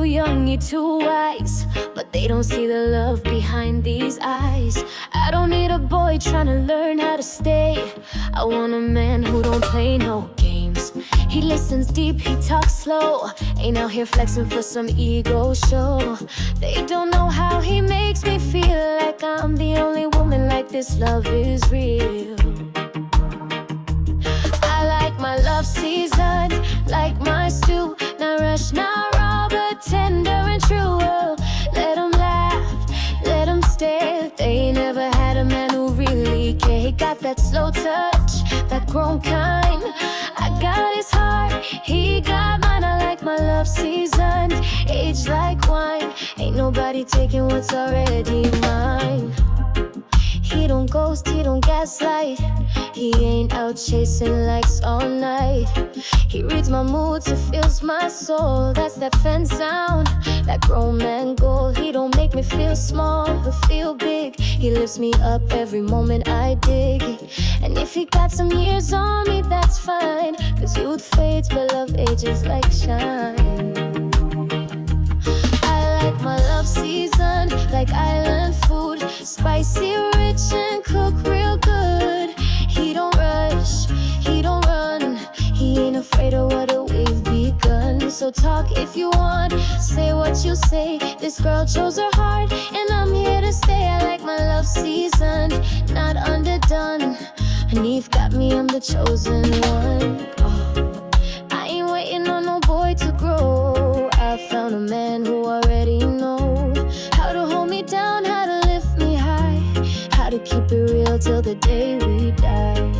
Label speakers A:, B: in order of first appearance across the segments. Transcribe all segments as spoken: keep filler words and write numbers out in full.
A: young, you're too wise, but they don't see the love behind these eyes. I don't need a boy trying to learn how to stay. I want a man who don't play no games. He listens deep, he talks slow. Ain't out here flexing for some ego show. They don't know how he makes me feel like I'm the only woman like this love is real. I like my love seasoned, like my stew. Not rush, not raw, but tender and true. Oh, let them laugh, let them stare. They ain't never had a man who really cared. He got that slow touch, that grown kind. I got his heart, he got mine. I like my love seasoned, aged like wine. Ain't nobody taking what's already mine. He don't ghost, he don't gaslight. He ain't out chasing likes all night. He reads my moods, he feels my soul. That's that fan sound, that grown man goal. He don't make me feel small, but feel big. He lifts me up every moment I dig. And if he got some years on me, that's fine, cause youth fades, but love ages like shine. I like my love seasoned, like island food. Spicy, rich, and cook real good. He don't rush, he don't run. He ain't afraid of what we've begun. So talk if you want, say what you say. This girl chose her heart, and I'm here to stay. I like my love seasoned, not underdone. And Eve got me, I'm the chosen one. Oh, I ain't waiting on no boy to grow. I found a man who already know how to hold me down, how to lift me high, how to keep it real till the day we die.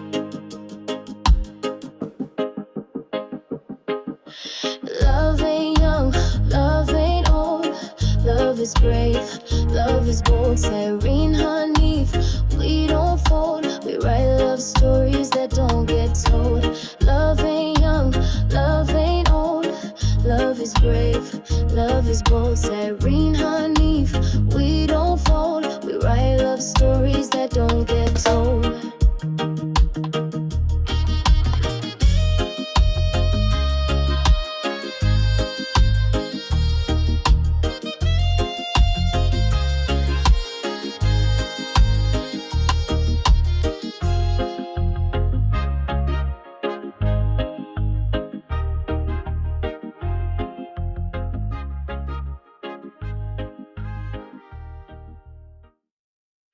A: Love ain't young, love ain't old. Love is brave, love is bold. Serene, Hanif, we don't fold. We write love stories that don't get told. Love ain't young, love ain't old. Love is brave, love is bold. Serene, Hanif, we don't fold. We write love stories that don't get told.